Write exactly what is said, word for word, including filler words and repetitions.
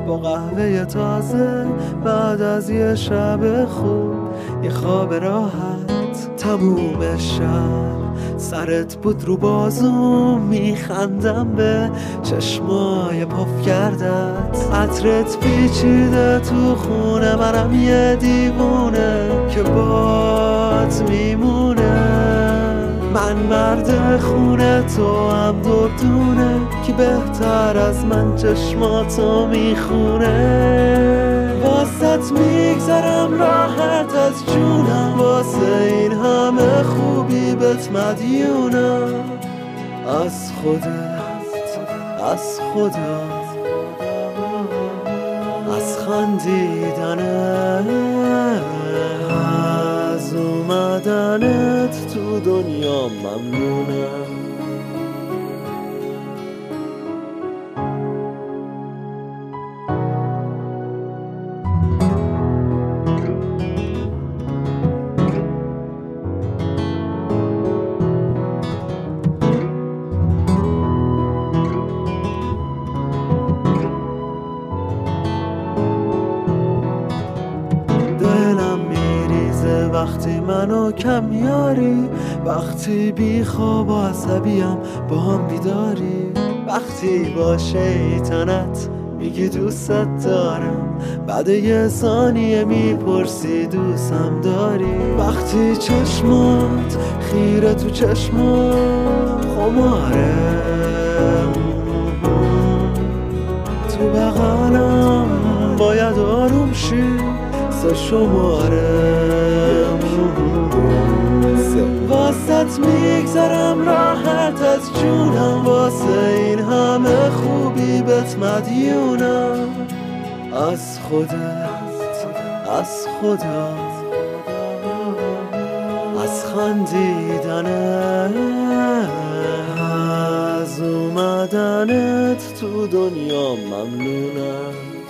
با قهوه تازه بعد از یه شب خوب، یه خواب راحت تموم شب. سرت بود رو بازوم، میخندم به چشمای پف کردت. عطرت پیچیده تو خونه، منم یه دیوونه که بات میمونه. من مرد خونه، تو هم دردونه، که بهتر از من چشماتو میخونه. واسط میگذرم راحت از جونم، واسه این همه خوبی بهت مدیونم. از خودت، از خدا، از خندیدنت، از اومدنت تو دنیا ممنونم. وقتی منو کم میاری، وقتی بی خواب و عصبیم با هم بیداری، وقتی با شیطنت میگی دوستت دارم، بعد یه ثانیه میپرسی دوستم داری. وقتی چشمات خیره تو چشمات خماره، تو بغلم باید آروم شی، سه شماره واسط میگذرم راحت از جونم، واسه این همه خوبی بهت مدیونم. از خودت، از خدا، از خندیدنت، از اومدنت تو دنیا ممنونم.